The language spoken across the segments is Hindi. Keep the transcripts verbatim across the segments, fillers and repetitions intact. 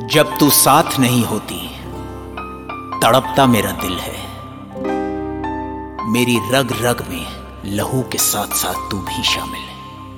जब तू साथ नहीं होती तड़पता मेरा दिल है। मेरी रग रग में लहू के साथ साथ तू भी शामिल है।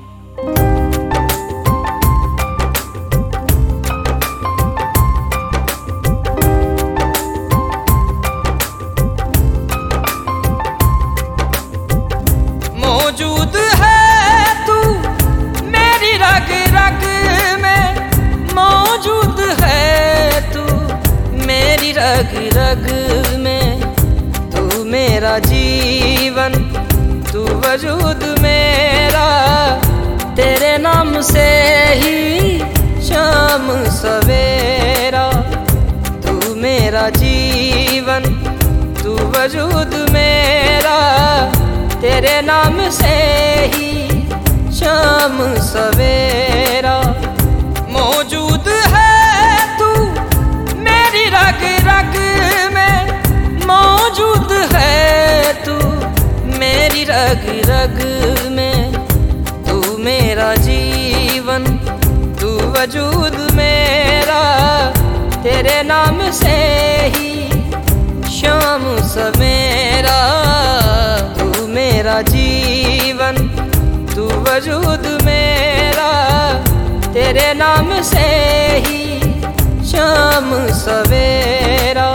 मौजूद है तू मेरी रग रग में, मौजूद है तू मेरी रग रग में। तू मेरा जीवन, तू वजूद मेरा, तेरे नाम से ही शाम सवेरा। तू मेरा जीवन, तू वजूद मेरा, तेरे नाम से ही शाम सवेरा। मौजूद है तू मेरी रग रग में, मौजूद है तू मेरी रग रग में। तू मेरा जीवन, तू वजूद मेरा, तेरे नाम से ही शाम सवेरा। तू मेरा जीवन, तू वजूद मेरा, तेरे नाम से ही शाम सवेरा।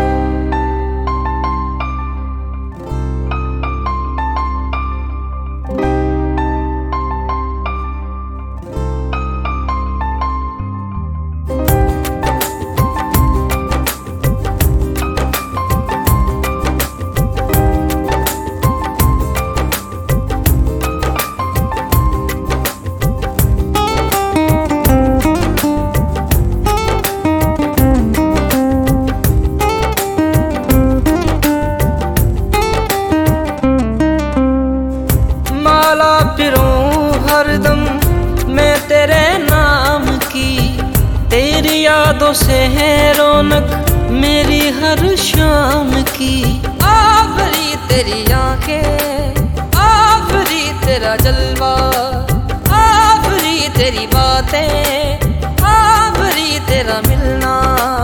हरदम मैं तेरे नाम की, तेरी यादों से है रौनक मेरी हर शाम की। आखरी तेरी आंखें, आखरी तेरा जलवा, आखरी तेरी बातें, आखरी तेरा मिलना।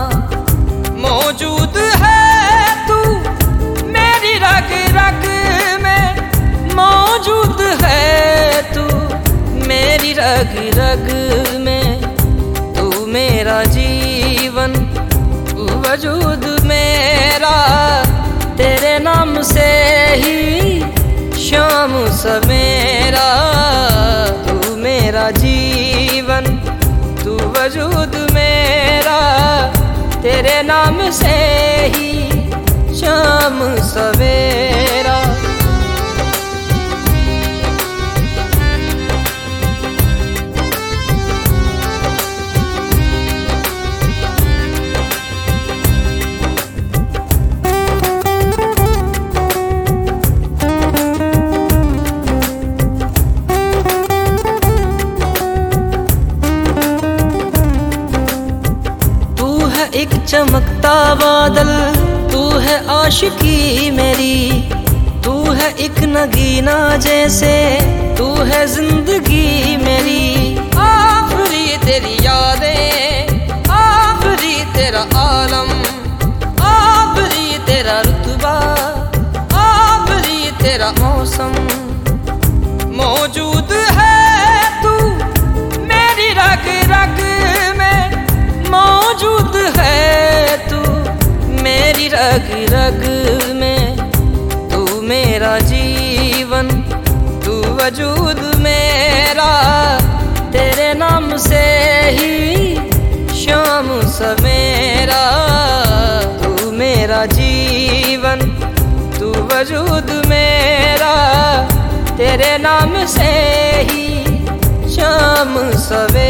मौजूद है तू मेरी रग रग में, मौजूद है तू मेरी रग रग में। तू मेरा जीवन, तू वजूद मेरा, तेरे नाम से ही शाम सवेरा। तू मेरा जीवन, तू वजूद मेरा, तेरे नाम से ही शाम सवेरा। एक चमकता बादल, तू है आशिकी मेरी, तू है एक नगीना जैसे, तू है जिंदगी मेरी। आखरी तेरी यादें, आखरी तेरा आलम, आखरी तेरा रुतबा, आखरी तेरा मौसम। मौजूद है तू मेरी रग रग में, मौजूद है तू मेरी रग रग में। तू मेरा जीवन, तू वजूद मेरा, तेरे नाम से ही शाम सवेरा। तू मेरा जीवन, तू वजूद मेरा, तेरे नाम से ही शाम सवेरा।